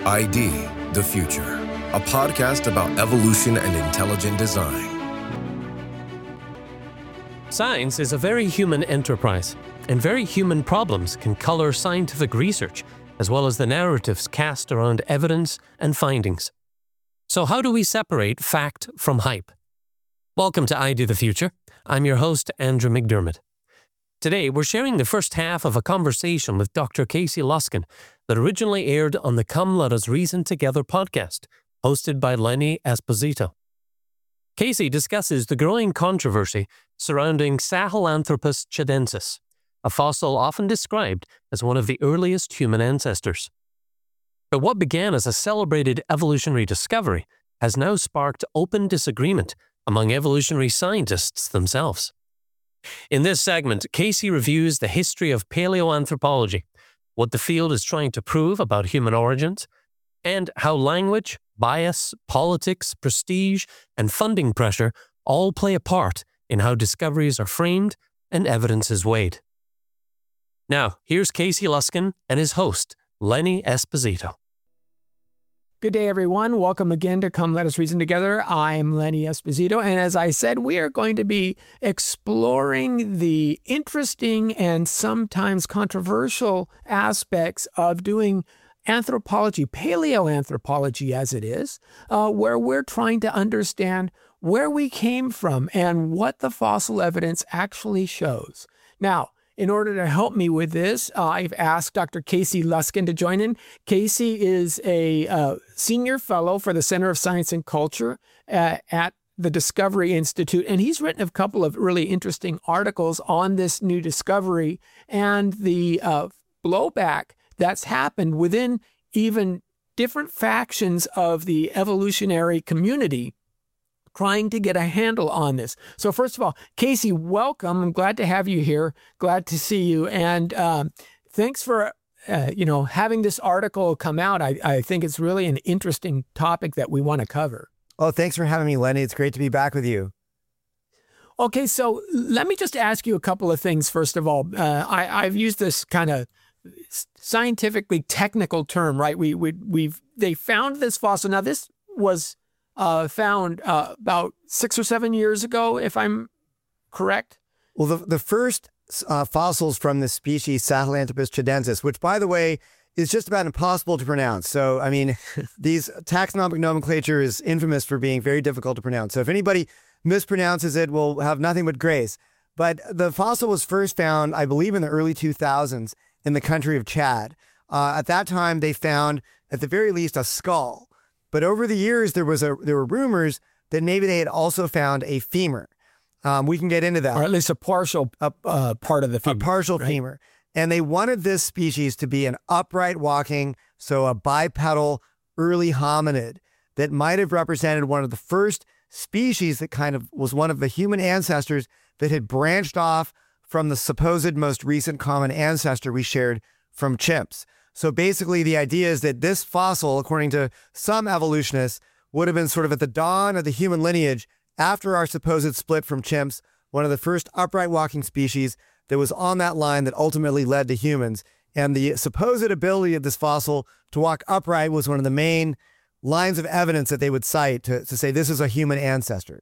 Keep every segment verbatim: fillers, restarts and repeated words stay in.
I D, The Future, a podcast about evolution and intelligent design. Science is a very human enterprise, and very human problems can color scientific research, as well as the narratives cast around evidence and findings. So how do we separate fact from hype? Welcome to I D The Future. I'm your host, Andrew McDermott. Today, we're sharing the first half of a conversation with Doctor Casey Luskin that originally aired on the Come Let Us Reason Together podcast, hosted by Lenny Esposito. Casey discusses the growing controversy surrounding Sahelanthropus tchadensis, a fossil often described as one of the earliest human ancestors. But what began as a celebrated evolutionary discovery has now sparked open disagreement among evolutionary scientists themselves. In this segment, Casey reviews the history of paleoanthropology, what the field is trying to prove about human origins, and how language, bias, politics, prestige, and funding pressure all play a part in how discoveries are framed and evidence is weighed. Now, here's Casey Luskin and his host, Lenny Esposito. Good day, everyone. Welcome again to Come Let Us Reason Together. I'm Lenny Esposito, and as I said, we are going to be exploring the interesting and sometimes controversial aspects of doing anthropology, paleoanthropology as it is, uh, where we're trying to understand where we came from and what the fossil evidence actually shows. Now, in order to help me with this, uh, I've asked Doctor Casey Luskin to join in. Casey is a uh, senior fellow for the Center of Science and Culture uh, at the Discovery Institute, and he's written a couple of really interesting articles on this new discovery and the uh, blowback that's happened within even different factions of the evolutionary community trying to get a handle on this. So first of all, Casey, welcome. I'm glad to have you here. Glad to see you. And um, thanks for, uh, you know, having this article come out. I, I think it's really an interesting topic that we want to cover. Oh, thanks for having me, Lenny. It's great to be back with you. Okay, so let me just ask you a couple of things. First of all, uh, I, I've used this kind of scientifically technical term, right? We, we, we've, they found this fossil. Now, this was Uh, found uh, about six or seven years ago, if I'm correct. Well, the, the first uh, fossils from this species, Sahelanthropus tchadensis, which, by the way, is just about impossible to pronounce. So, I mean, these taxonomic nomenclature is infamous for being very difficult to pronounce. So if anybody mispronounces it, we'll have nothing but grace. But the fossil was first found, I believe, in the early two thousands in the country of Chad. Uh, at that time, they found, at the very least, a skull. But over the years, there was a there were rumors that maybe they had also found a femur. Um, we can get into that. Or at least a partial uh, uh, part of the femur. A partial right? femur. And they wanted this species to be an upright walking, so a bipedal early hominid that might have represented one of the first species that kind of was one of the human ancestors that had branched off from the supposed most recent common ancestor we shared from chimps. So basically, the idea is that this fossil, according to some evolutionists, would have been sort of at the dawn of the human lineage after our supposed split from chimps, one of the first upright walking species that was on that line that ultimately led to humans. And the supposed ability of this fossil to walk upright was one of the main lines of evidence that they would cite to, to say this is a human ancestor.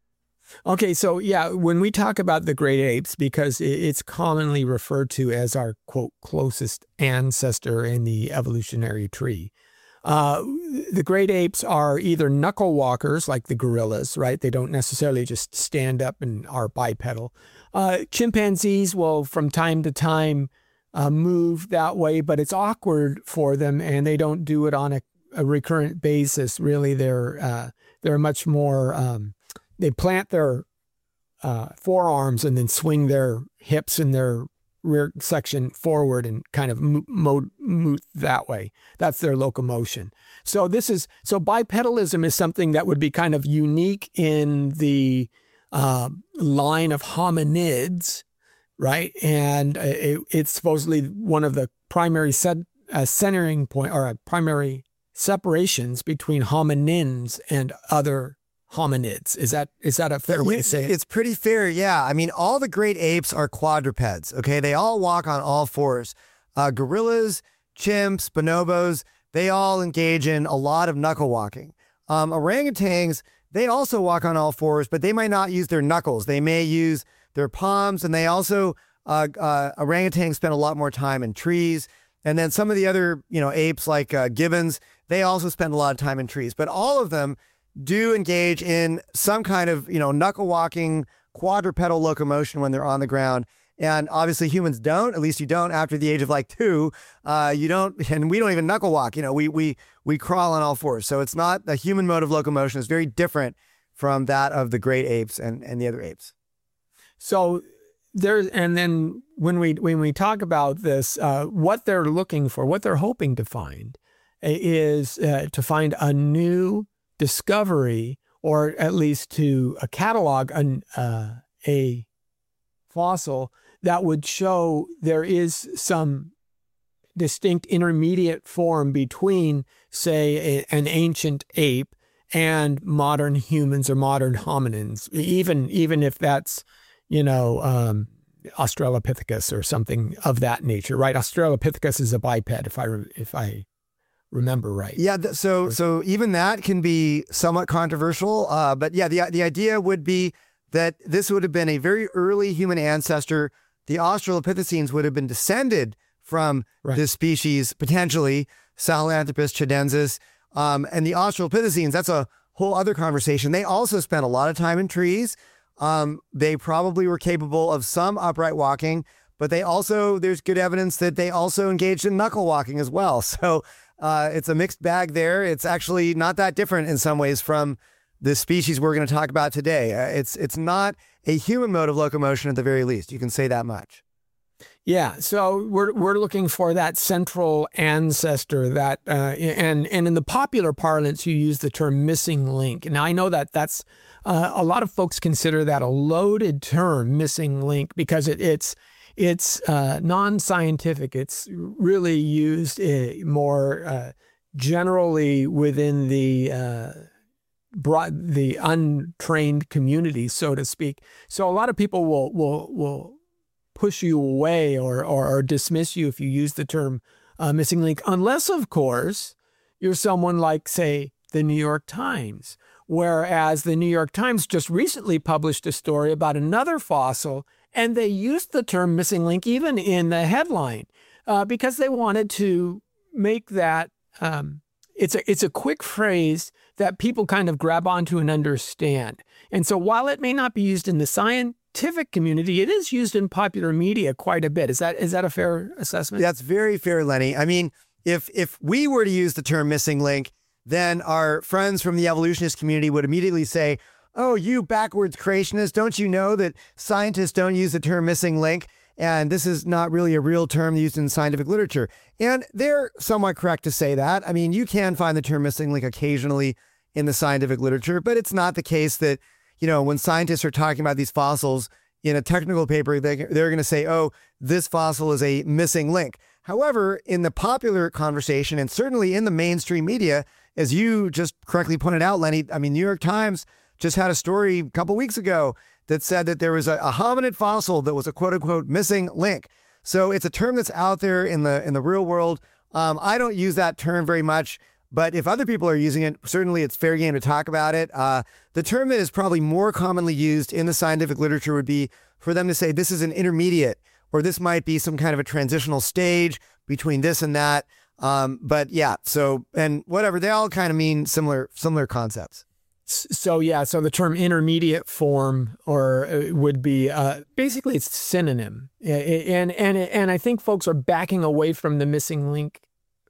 Okay, so yeah, when we talk about the great apes, because it's commonly referred to as our, quote, closest ancestor in the evolutionary tree, uh, the great apes are either knuckle walkers like the gorillas, right? They don't necessarily just stand up and are bipedal. Uh, chimpanzees will, from time to time, uh, move that way, but it's awkward for them, and they don't do it on a, a recurrent basis. Really, they're uh, they're much more... Um, They plant their uh, forearms and then swing their hips and their rear section forward and kind of mo- move that way. That's their locomotion. So this is so bipedalism is something that would be kind of unique in the uh, line of hominids, right? And it, it's supposedly one of the primary set, uh, centering point or uh, primary separations between hominins and other hominids. Is that is that a fair way to say it? It's pretty fair, yeah. I mean, all the great apes are quadrupeds, okay? They all walk on all fours. Uh, gorillas, chimps, bonobos, they all engage in a lot of knuckle walking. Um, orangutans, they also walk on all fours, but they might not use their knuckles. They may use their palms, and they also, uh, uh, orangutans spend a lot more time in trees. And then some of the other, you know, apes like uh, gibbons, they also spend a lot of time in trees. But all of them do engage in some kind of, you know, knuckle walking, quadrupedal locomotion when they're on the ground. And obviously humans don't, at least you don't after the age of like two, uh, you don't, and we don't even knuckle walk, you know, we, we, we crawl on all fours. So it's not a human mode of locomotion. It's very different from that of the great apes and, and the other apes. So there's, and then when we, when we talk about this, uh, what they're looking for, what they're hoping to find is uh, to find a new discovery, or at least to uh, catalog an, uh, a fossil that would show there is some distinct intermediate form between, say, a, an ancient ape and modern humans or modern hominins, even even if that's, you know, um, Australopithecus or something of that nature, right? Australopithecus is a biped, if I if I remember right. Yeah. Th- so so even that can be somewhat controversial, uh, but yeah, the the idea would be that this would have been a very early human ancestor. The Australopithecines would have been descended from right. this species, potentially, Sahelanthropus chidensis. Um, and the Australopithecines, that's a whole other conversation. They also spent a lot of time in trees. Um, they probably were capable of some upright walking, but they also, there's good evidence that they also engaged in knuckle walking as well. So uh, it's a mixed bag there. It's actually not that different in some ways from the species we're going to talk about today. Uh, it's it's not a human mode of locomotion at the very least. You can say that much. Yeah, so we're we're looking for that central ancestor, that uh, and and in the popular parlance, you use the term missing link. Now I know that that's uh, a lot of folks consider that a loaded term, missing link, because it, it's it's uh, non-scientific. It's really used uh, more uh, generally within the uh, broad, the untrained community, so to speak. So a lot of people will will will push you away or or, or dismiss you if you use the term uh, missing link, unless, of course, you're someone like, say, the New York Times, whereas the New York Times just recently published a story about another fossil, and they used the term missing link even in the headline uh, because they wanted to make that um, It's a it's a quick phrase that people kind of grab onto and understand. And so while it may not be used in the scientific community, it is used in popular media quite a bit. Is that is that a fair assessment? That's very fair, Lenny. I mean, if if we were to use the term missing link, then our friends from the evolutionist community would immediately say, oh, you backwards creationists, don't you know that scientists don't use the term missing link? And this is not really a real term used in scientific literature. And they're somewhat correct to say that. I mean, you can find the term missing link occasionally in the scientific literature, but it's not the case that, you know, when scientists are talking about these fossils in a technical paper, they, they're going to say, oh, this fossil is a missing link. However, in the popular conversation, and certainly in the mainstream media, as you just correctly pointed out, Lenny, I mean, New York Times just had a story a couple weeks ago that said that there was a, a hominid fossil that was a quote unquote missing link. So it's a term that's out there in the in the real world. Um, I don't use that term very much, but if other people are using it, certainly it's fair game to talk about it. Uh, the term that is probably more commonly used in the scientific literature would be for them to say this is an intermediate, or this might be some kind of a transitional stage between this and that. Um, but yeah, so, and whatever, they all kind of mean similar similar concepts. So yeah, so the term intermediate form or uh, would be uh, basically it's synonym, and and and I think folks are backing away from the missing link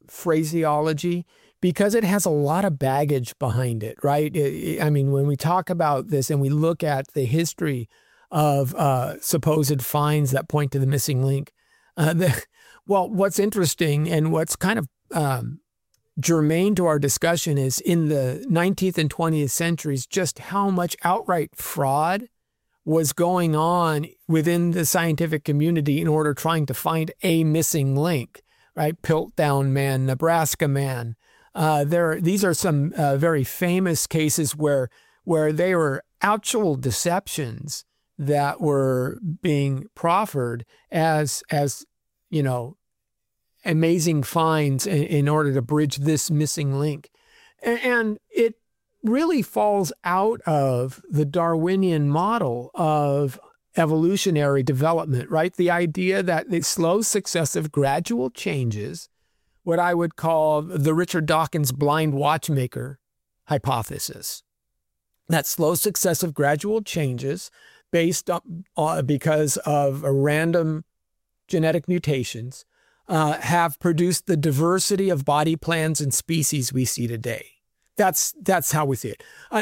phraseology because it has a lot of baggage behind it, right? I mean, when we talk about this and we look at the history of uh, supposed finds that point to the missing link, uh, the, well, what's interesting and what's kind of um, germane to our discussion is in the nineteenth and twentieth centuries, just how much outright fraud was going on within the scientific community in order trying to find a missing link, right? Piltdown Man, Nebraska Man. Uh, there, these are some uh, very famous cases where where they were actual deceptions that were being proffered as as you know amazing finds in, in order to bridge this missing link. And, and it really falls out of the Darwinian model of evolutionary development, right? The idea that the slow, successive, gradual changes, what I would call the Richard Dawkins blind watchmaker hypothesis. That slow, successive, gradual changes based on, uh, because of a random genetic mutations uh, have produced the diversity of body plans and species we see today. That's that's how we see it. Uh,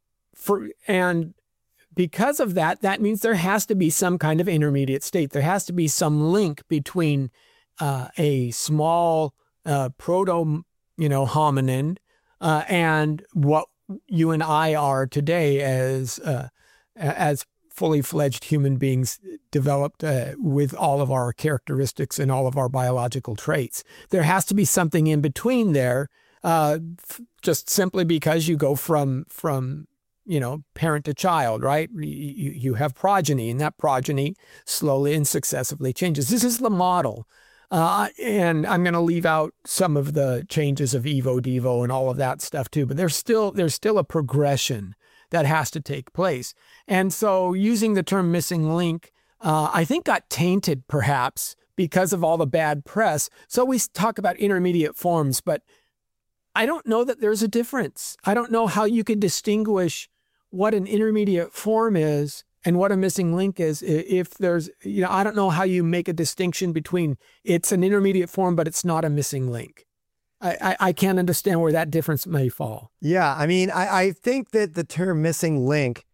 for and because of that, that means there has to be some kind of intermediate state. There has to be some link between uh, a small uh, proto, you know, hominin uh, and what you and I are today as uh, as fully fledged human beings developed uh, with all of our characteristics and all of our biological traits. There has to be something in between there. Uh, f- just simply because you go from, from, you know, parent to child, right? You, you have progeny, and that progeny slowly and successively changes. This is the model. Uh, and I'm going to leave out some of the changes of Evo, Devo, and all of that stuff too, but there's still, there's still a progression that has to take place. And so using the term missing link, uh, I think got tainted perhaps because of all the bad press. So we talk about intermediate forms, but I don't know that there's a difference. I don't know how you can distinguish what an intermediate form is and what a missing link is. If there's, you know, I don't know how you make a distinction between it's an intermediate form, but it's not a missing link. I, I, I can't understand where that difference may fall. Yeah, I mean, I, I think that the term missing link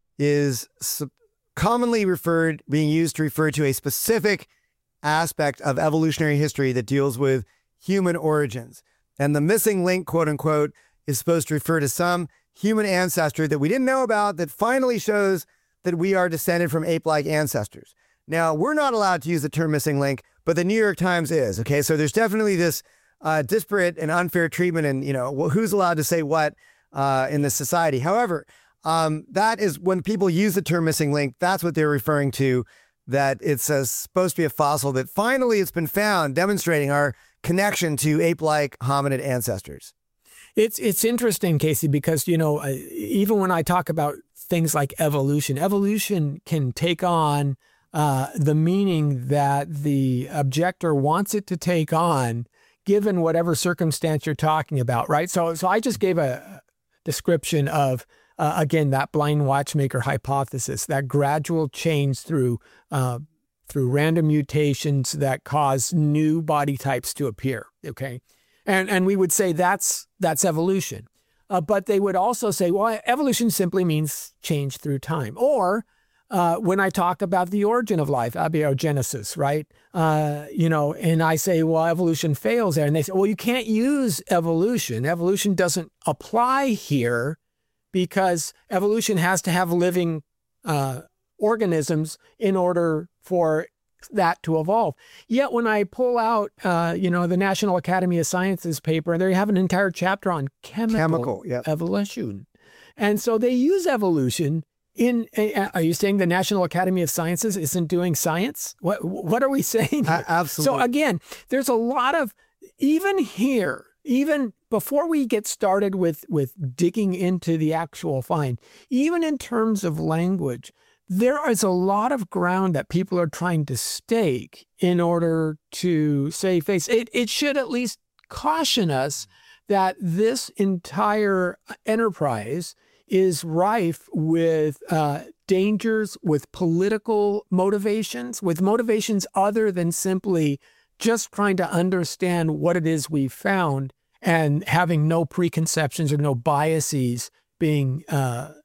is su- commonly referred, being used to refer to a specific aspect of evolutionary history that deals with human origins. And the missing link, quote unquote, is supposed to refer to some human ancestor that we didn't know about that finally shows that we are descended from ape-like ancestors. Now, we're not allowed to use the term missing link, but the New York Times is, okay? So there's definitely this uh, disparate and unfair treatment and, you know, who's allowed to say what uh, in this society. However, um, that is when people use the term missing link, that's what they're referring to, that it's uh, supposed to be a fossil that finally it's been found demonstrating our connection to ape-like hominid ancestors. It's it's interesting, Casey, because, you know, even when I talk about things like evolution, evolution can take on uh, the meaning that the objector wants it to take on, given whatever circumstance you're talking about, right? So, so I just gave a description of, uh, again, that blind watchmaker hypothesis, that gradual change through uh, through random mutations that cause new body types to appear, okay? And and we would say that's that's evolution. Uh, but they would also say, well, evolution simply means change through time. Or uh, when I talk about the origin of life, abiogenesis, right? Uh, you know, and I say, well, evolution fails there. And they say, well, you can't use evolution. Evolution doesn't apply here because evolution has to have living uh, organisms in order for that to evolve. Yet when I pull out, uh, you know, the National Academy of Sciences paper, they have an entire chapter on chemical, Chemical, yep. evolution. And so they use evolution in, uh, are you saying the National Academy of Sciences isn't doing science? What What are we saying? Uh, absolutely. So again, there's a lot of, even here, even before we get started with, with digging into the actual find, even in terms of language, there is a lot of ground that people are trying to stake in order to save face. It, it should at least caution us that this entire enterprise is rife with uh, dangers, with political motivations, with motivations other than simply just trying to understand what it is we've found and having no preconceptions or no biases being uh,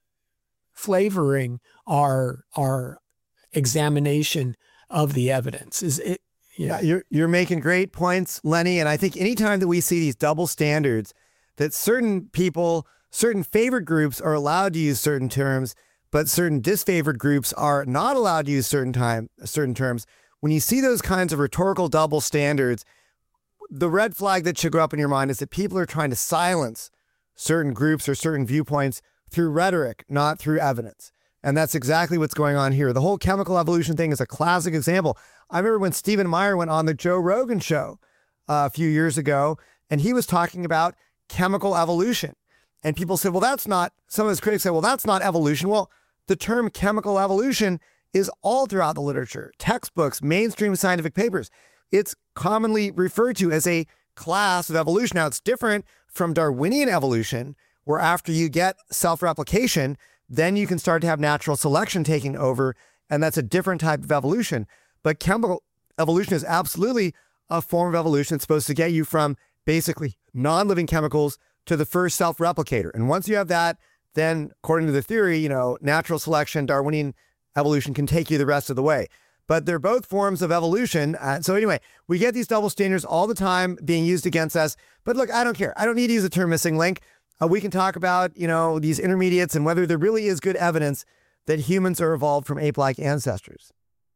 flavoring our our examination of the evidence. Is it? Yeah, yeah you're you're making great points, Lenny. And I think anytime that we see these double standards, that certain people, certain favored groups are allowed to use certain terms, but certain disfavored groups are not allowed to use certain time certain terms. When you see those kinds of rhetorical double standards, the red flag that should go up in your mind is that people are trying to silence certain groups or certain viewpoints through rhetoric, not through evidence. And that's exactly what's going on here. The whole chemical evolution thing is a classic example. I remember when Stephen Meyer went on the Joe Rogan show uh, a few years ago, and he was talking about chemical evolution. And people said, well, that's not, some of his critics said, well, that's not evolution. Well, the term chemical evolution is all throughout the literature, textbooks, mainstream scientific papers. It's commonly referred to as a class of evolution. Now, it's different from Darwinian evolution, where after you get self-replication, then you can start to have natural selection taking over, and that's a different type of evolution. But chemical evolution is absolutely a form of evolution. It's supposed to get you from basically non-living chemicals to the first self-replicator. And once you have that, then according to the theory, you know, natural selection, Darwinian evolution can take you the rest of the way. But they're both forms of evolution. Uh, so anyway, we get these double standards all the time being used against us. But look, I don't care. I don't need to use the term missing link. Uh, we can talk about, you know, these intermediates and whether there really is good evidence that humans are evolved from ape-like ancestors.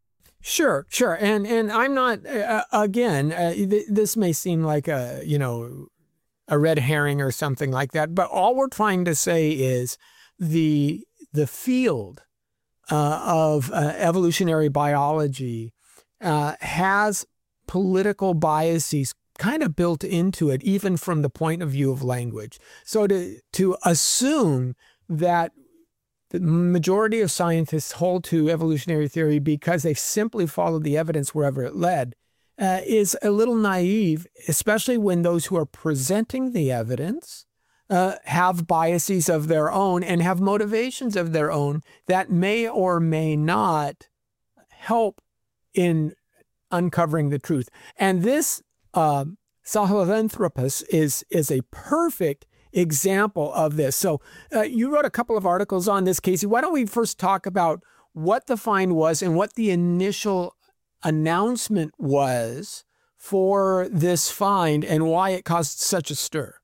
Sure, sure. And and I'm not, uh, again, uh, th- this may seem like a, you know, a red herring or something like that, but all we're trying to say is the the field uh, of uh, evolutionary biology uh, has political biases kind of built into it, even from the point of view of language. So to to assume that the majority of scientists hold to evolutionary theory because they simply followed the evidence wherever it led uh, is a little naive, especially when those who are presenting the evidence uh, have biases of their own and have motivations of their own that may or may not help in uncovering the truth. And this uh, Sahelanthropus is, is a perfect example of this. So uh, you wrote a couple of articles on this, Casey. Why don't we first talk about what the find was and what the initial announcement was for this find and why it caused such a stir?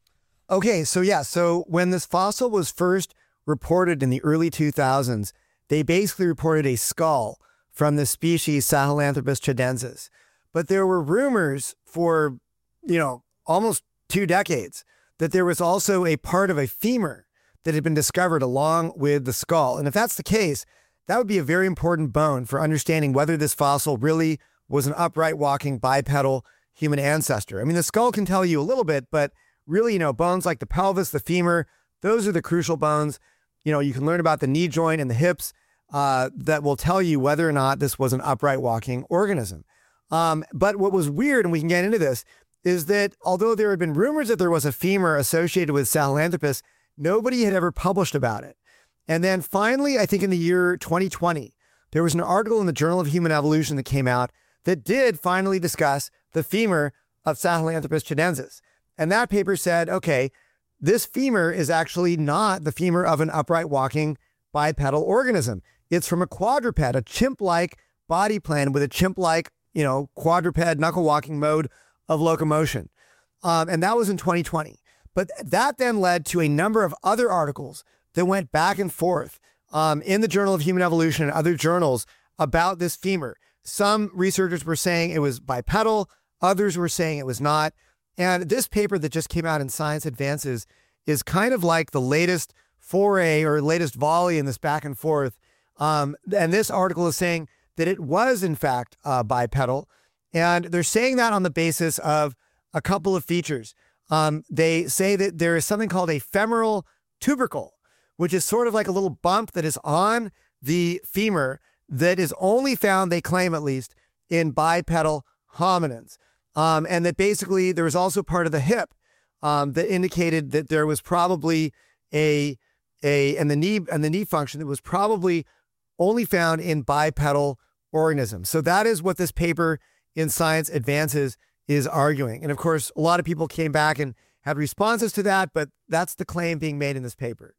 Okay, so yeah, so when this fossil was first reported in the early two thousands, they basically reported a skull from the species Sahelanthropus tchadensis. But there were rumors for, you know, almost two decades that there was also a part of a femur that had been discovered along with the skull. And if that's the case, that would be a very important bone for understanding whether this fossil really was an upright walking bipedal human ancestor. I mean, the skull can tell you a little bit, but really, you know, bones like the pelvis, the femur, those are the crucial bones. You know, you can learn about the knee joint and the hips uh, that will tell you whether or not this was an upright walking organism. Um, but what was weird, and we can get into this, is that although there had been rumors that there was a femur associated with Sahelanthropus, nobody had ever published about it. And then finally, I think in the year twenty twenty, there was an article in the Journal of Human Evolution that came out that did finally discuss the femur of Sahelanthropus tchadensis. And that paper said, okay, this femur is actually not the femur of an upright walking bipedal organism. It's from a quadruped, a chimp-like body plan with a chimp-like, you know, quadruped knuckle walking mode of locomotion. Um, and that was in twenty twenty. But that then led to a number of other articles that went back and forth um, in the Journal of Human Evolution and other journals about this femur. Some researchers were saying it was bipedal, others were saying it was not. And this paper that just came out in Science Advances is kind of like the latest foray or latest volley in this back and forth. Um, and this article is saying that it was, in fact, uh, bipedal. And they're saying that on the basis of a couple of features. Um, they say that there is something called a femoral tubercle, which is sort of like a little bump that is on the femur that is only found, they claim at least, in bipedal hominins. Um, and that basically there was also part of the hip um, that indicated that there was probably a, a and the knee and the knee function that was probably only found in bipedal organisms. So that is what this paper in Science Advances is arguing. And of course, a lot of people came back and had responses to that, but that's the claim being made in this paper.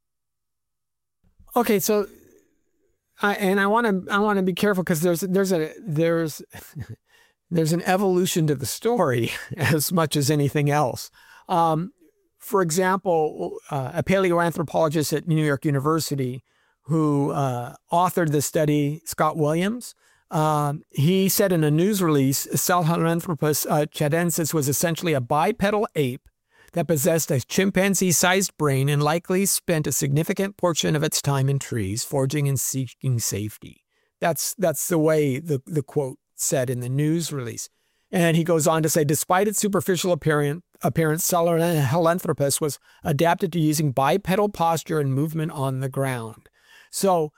Okay, so I and I want to I want to be careful because there's there's a there's there's an evolution to the story as much as anything else. Um, for example, uh, a paleoanthropologist at New York University who uh, authored this study, Scott Williams, um, he said in a news release, Sahelanthropus uh, tchadensis was essentially a bipedal ape that possessed a chimpanzee-sized brain and likely spent a significant portion of its time in trees, foraging and seeking safety. That's that's the way the, the quote said in the news release. And he goes on to say, despite its superficial appearance, appearance Sahelanthropus was adapted to using bipedal posture and movement on the ground. So,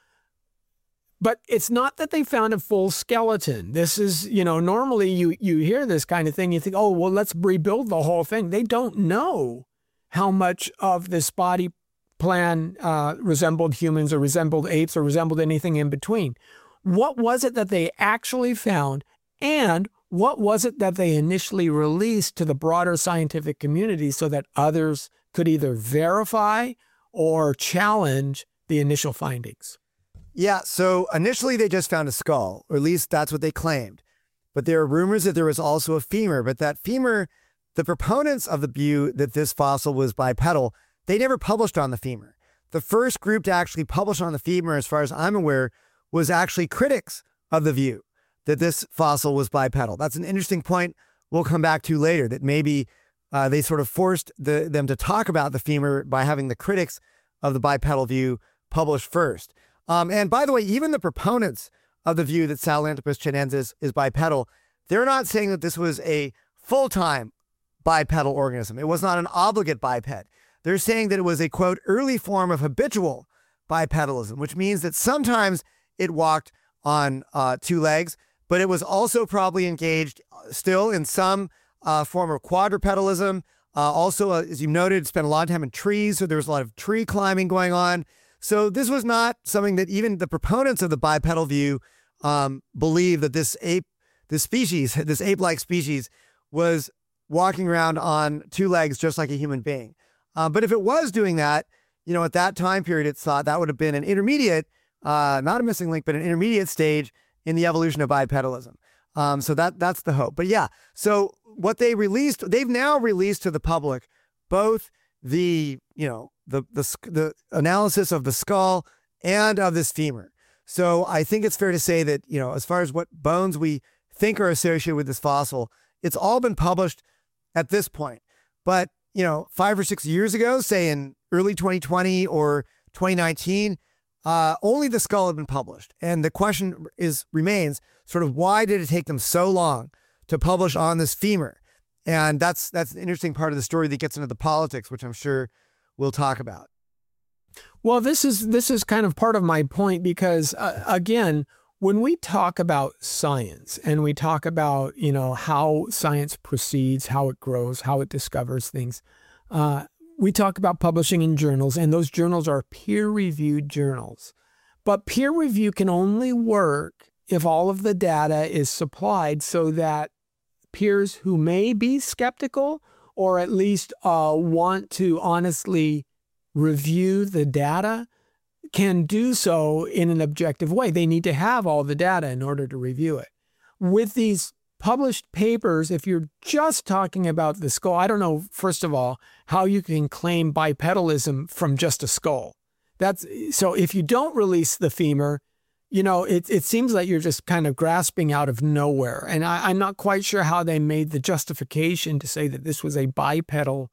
but it's not that they found a full skeleton. This is, you know, normally you, you hear this kind of thing, you think, oh, well, let's rebuild the whole thing. They don't know how much of this body plan uh, resembled humans or resembled apes or resembled anything in between. What was it that they actually found, and what was it that they initially released to the broader scientific community so that others could either verify or challenge the initial findings? Yeah, so initially they just found a skull, or at least that's what they claimed. But there are rumors that there was also a femur, but that femur, the proponents of the view that this fossil was bipedal, they never published on the femur. The first group to actually publish on the femur, as far as I'm aware, was actually critics of the view that this fossil was bipedal. That's an interesting point we'll come back to later, that maybe uh, they sort of forced the, them to talk about the femur by having the critics of the bipedal view publish first. Um, and by the way, even the proponents of the view that Sahelanthropus chinensis is bipedal, they're not saying that this was a full-time bipedal organism. It was not an obligate biped. They're saying that it was a, quote, early form of habitual bipedalism, which means that sometimes it walked on uh, two legs, but it was also probably engaged still in some uh, form of quadrupedalism. Uh, also, uh, as you noted, spent a lot of time in trees, so there was a lot of tree climbing going on. So this was not something that even the proponents of the bipedal view um, believe that this ape, this species, this ape-like species was walking around on two legs just like a human being. Uh, but if it was doing that, you know, at that time period, it's thought that would have been an intermediate, uh, not a missing link, but an intermediate stage in the evolution of bipedalism. Um, so that that's the hope. But yeah, so what they released, they've now released to the public both the, you know, the the the analysis of the skull and of this femur. So I think it's fair to say that, you know, as far as what bones we think are associated with this fossil, it's all been published at this point. But, you know, five or six years ago, say in early twenty twenty or twenty nineteen, uh, only the skull had been published. And the question is remains sort of, why did it take them so long to publish on this femur? And that's that's an interesting part of the story that gets into the politics, which I'm sure we'll talk about. Well, this is this is kind of part of my point, because uh, again, when we talk about science and we talk about, you know, how science proceeds, how it grows, how it discovers things, uh, we talk about publishing in journals, and those journals are peer-reviewed journals. But peer review can only work if all of the data is supplied so that peers who may be skeptical or at least uh, want to honestly review the data can do so in an objective way. They need to have all the data in order to review it. With these published papers, if you're just talking about the skull, I don't know, first of all, how you can claim bipedalism from just a skull. That's so if you don't release the femur, you know, it, it seems like you're just kind of grasping out of nowhere. And I, I'm not quite sure how they made the justification to say that this was a bipedal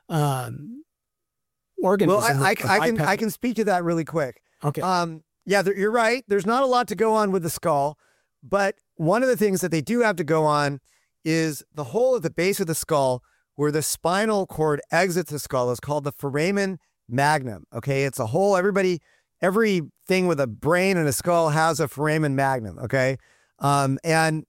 um, organism. Well, I, I, I can I can speak to that really quick. Okay. Um, yeah, there, you're right. There's not a lot to go on with the skull, but one of the things that they do have to go on is the hole at the base of the skull where the spinal cord exits the skull is called the foramen magnum. Okay, it's a hole. Everybody, everything with a brain and a skull has a foramen magnum. Okay, um, and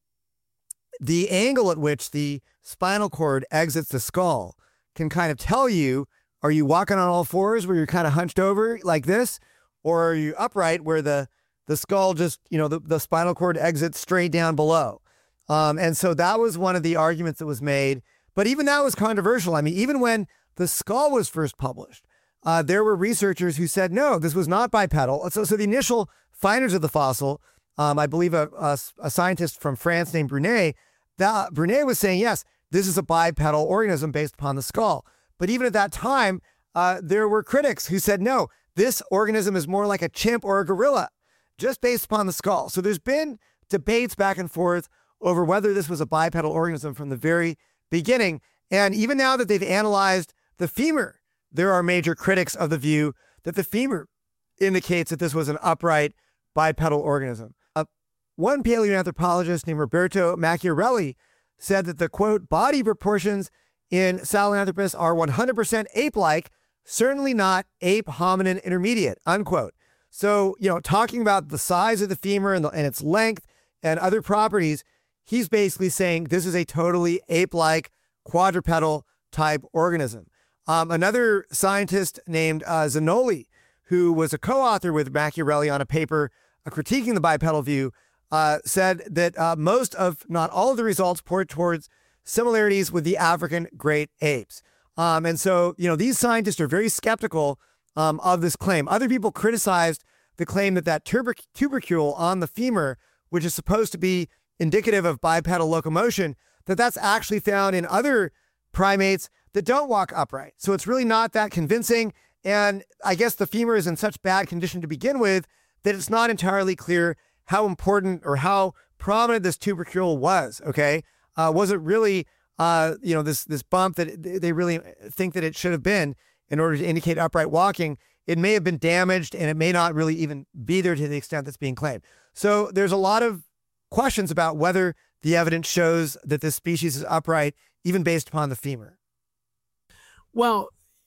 the angle at which the spinal cord exits the skull can kind of tell you: are you walking on all fours where you're kind of hunched over like this, or are you upright where the the skull just, you know, the, the spinal cord exits straight down below? Um, and so that was one of the arguments that was made. But even that was controversial. I mean, even when the skull was first published, uh, there were researchers who said, no, this was not bipedal. So, so the initial finders of the fossil, um, I believe a, a, a scientist from France named Brunet, that Brunet was saying, yes, this is a bipedal organism based upon the skull. But even at that time, uh, there were critics who said, no, this organism is more like a chimp or a gorilla, just based upon the skull. So there's been debates back and forth over whether this was a bipedal organism from the very beginning. And even now that they've analyzed the femur, there are major critics of the view that the femur indicates that this was an upright bipedal organism. Uh, one paleoanthropologist named Roberto Macchiarelli said that the, quote, body proportions in Sahelanthropus are one hundred percent ape-like, certainly not ape hominin intermediate, unquote. So, you know, talking about the size of the femur and, the, and its length and other properties, he's basically saying this is a totally ape-like quadrupedal type organism. Um, another scientist named uh, Zanoli, who was a co-author with Macchiarelli on a paper uh, critiquing the bipedal view, uh, said that uh, most of, not all of the results point towards similarities with the African great apes. Um, and so, you know, these scientists are very skeptical um, of this claim. Other people criticized the claim that that tuber- tubercule on the femur, which is supposed to be indicative of bipedal locomotion, that that's actually found in other primates that don't walk upright. So it's really not that convincing. And I guess the femur is in such bad condition to begin with that it's not entirely clear how important or how prominent this tubercule was, okay? Uh, was it really, uh, you know, this this bump that they really think that it should have been in order to indicate upright walking? It may have been damaged and it may not really even be there to the extent that's being claimed. So there's a lot of questions about whether the evidence shows that this species is upright, even based upon the femur. Well,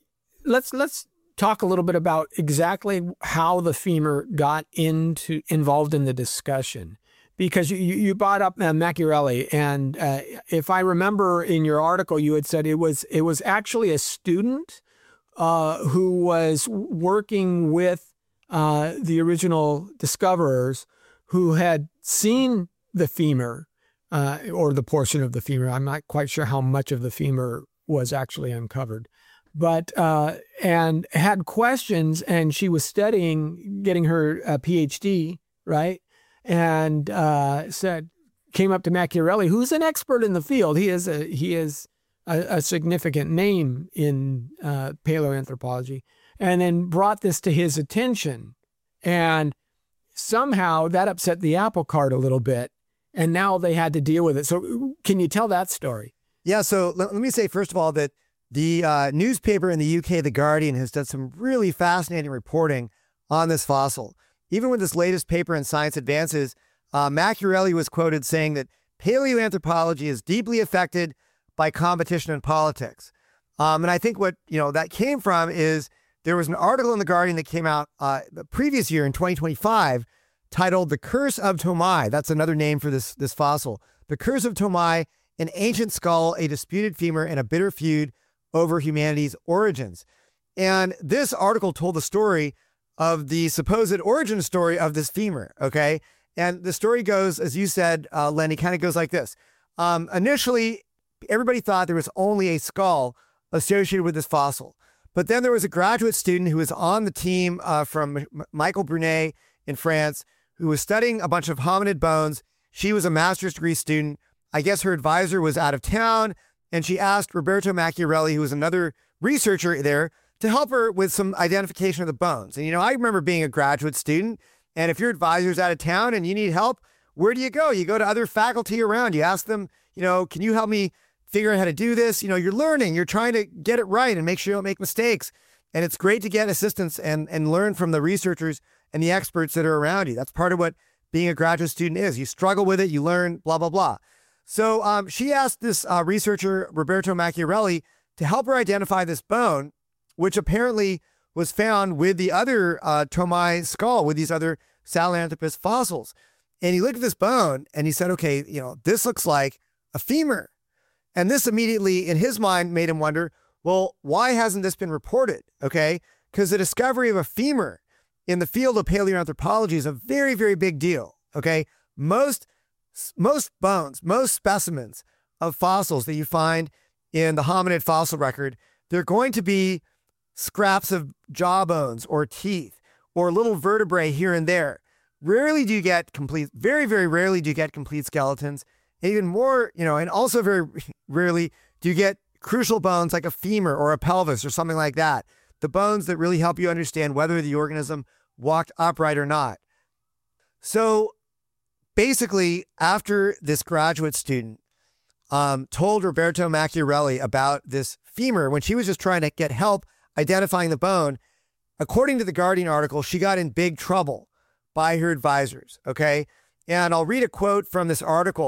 let's let's talk a little bit about exactly how the femur got into involved in the discussion, because you you brought up uh, Macchiarelli, and uh, if I remember in your article, you had said it was it was actually a student uh, who was working with uh, the original discoverers, who had seen the femur uh, or the portion of the femur. I'm not quite sure how much of the femur was actually uncovered, but uh, and had questions, and she was studying, getting her uh, PhD, right? And uh, said, came up to Macchiarelli, who's an expert in the field. He is a he is a, a significant name in uh, paleoanthropology, and then brought this to his attention, and somehow that upset the apple cart a little bit, and now they had to deal with it. So, can you tell that story? Yeah. So let, let me say first of all that the uh, newspaper in the U K, The Guardian, has done some really fascinating reporting on this fossil. Even with this latest paper in Science Advances, uh, Macchiarelli was quoted saying that paleoanthropology is deeply affected by competition in politics. Um, and I think what, you know, that came from is there was an article in The Guardian that came out uh, the previous year in twenty twenty-five titled The Curse of Tomai. That's another name for this, this fossil. The Curse of Tomai, an ancient skull, a disputed femur, and a bitter feud over humanity's origins. And this article told the story of the supposed origin story of this femur, okay? And the story goes, as you said, uh, Lenny, kind of goes like this. Um, initially, everybody thought there was only a skull associated with this fossil. But then there was a graduate student who was on the team uh, from M- Michael Brunet in France, who was studying a bunch of hominid bones. She was a master's degree student. I guess her advisor was out of town, and she asked Roberto Macchiarelli, who was another researcher there, to help her with some identification of the bones. And, you know, I remember being a graduate student, and if your advisor's out of town and you need help, where do you go? You go to other faculty around. You ask them, you know, can you help me figure out how to do this? You know, you're learning, you're trying to get it right and make sure you don't make mistakes. And it's great to get assistance and, and learn from the researchers and the experts that are around you. That's part of what being a graduate student is. You struggle with it, you learn, blah, blah, blah. So um, she asked this uh, researcher, Roberto Macchiarelli, to help her identify this bone, which apparently was found with the other uh, Tomai skull, with these other Sahelanthropus fossils. And he looked at this bone and he said, okay, you know, this looks like a femur. And this immediately, in his mind, made him wonder, well, why hasn't this been reported? Okay, because the discovery of a femur in the field of paleoanthropology is a very, very big deal. Okay, most most bones, most specimens of fossils that you find in the hominid fossil record, they're going to be scraps of jaw bones or teeth or little vertebrae here and there. Rarely do you get complete, very, very rarely do you get complete skeletons. And even more, you know, and also very rarely do you get crucial bones like a femur or a pelvis or something like that. The bones that really help you understand whether the organism walked upright or not. So basically, after this graduate student um, told Roberto Macchiarelli about this femur, when she was just trying to get help identifying the bone, according to the Guardian article, she got in big trouble by her advisors, okay? And I'll read a quote from this article.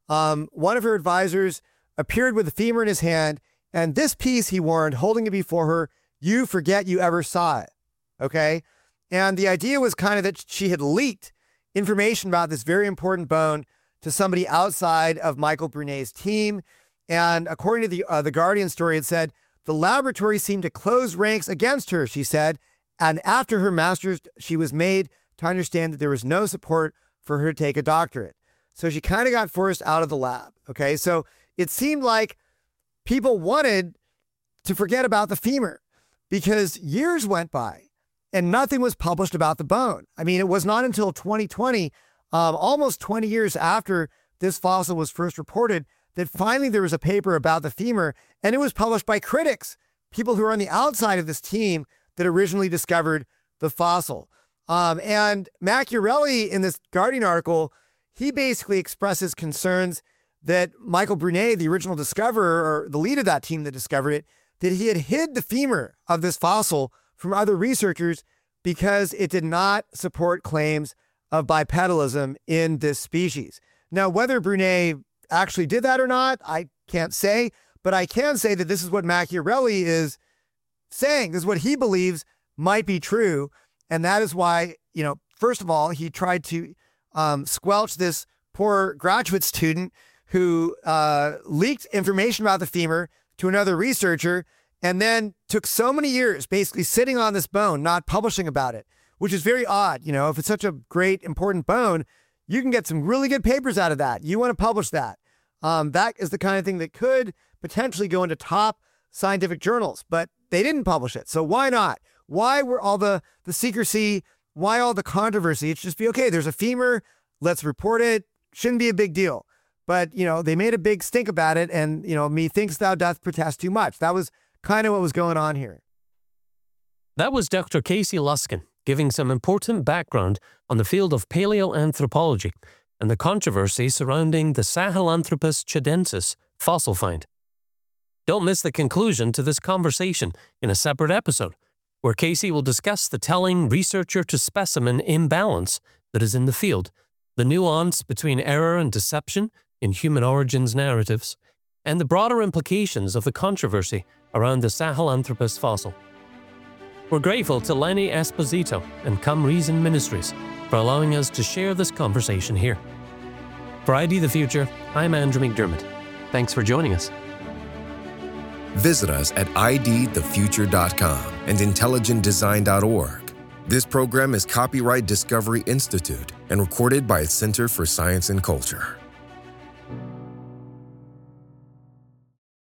Um, one of her advisors appeared with a femur in his hand, and this piece, he warned, holding it before her, you forget you ever saw it, okay? And the idea was kind of that she had leaked information about this very important bone to somebody outside of Michael Brunet's team. And according to the uh, the Guardian story, it said, the laboratory seemed to close ranks against her, she said. And after her master's, she was made to understand that there was no support for her to take a doctorate. So she kind of got forced out of the lab. Okay. So it seemed like people wanted to forget about the femur because years went by and nothing was published about the bone. I mean, it was not until twenty twenty, um, almost twenty years after this fossil was first reported, that finally there was a paper about the femur, and it was published by critics, people who are on the outside of this team that originally discovered the fossil. Um, and Macchiarelli, in this Guardian article, he basically expresses concerns that Michael Brunet, the original discoverer, or the lead of that team that discovered it, that he had hid the femur of this fossil from other researchers because it did not support claims of bipedalism in this species. Now, whether Brunet actually did that or not, I can't say, but I can say that this is what Macchiarelli is saying. This is what he believes might be true. And that is why, you know, first of all, he tried to um, squelch this poor graduate student who uh, leaked information about the femur to another researcher and then took so many years basically sitting on this bone, not publishing about it, which is very odd. You know, if it's such a great, important bone, you can get some really good papers out of that. You want to publish that. Um, that is the kind of thing that could potentially go into top scientific journals, but they didn't publish it. So why not? Why were all the, the secrecy? Why all the controversy? It's just be, okay, there's a femur, let's report it. Shouldn't be a big deal. But, you know, they made a big stink about it and, you know, methinks thou doth protest too much. That was kind of what was going on here. That was Doctor Casey Luskin giving some important background on the field of paleoanthropology and the controversy surrounding the Sahelanthropus tchadensis fossil find. Don't miss the conclusion to this conversation in a separate episode, where Casey will discuss the telling researcher-to-specimen imbalance that is in the field, the nuance between error and deception in human origins narratives, and the broader implications of the controversy around the Sahelanthropus fossil. We're grateful to Lenny Esposito and Come Reason Ministries for allowing us to share this conversation here. For I D the Future, I'm Andrew McDermott. Thanks for joining us. Visit us at I D the future dot com and intelligent design dot org. This program is copyright Discovery Institute and recorded by its Center for Science and Culture.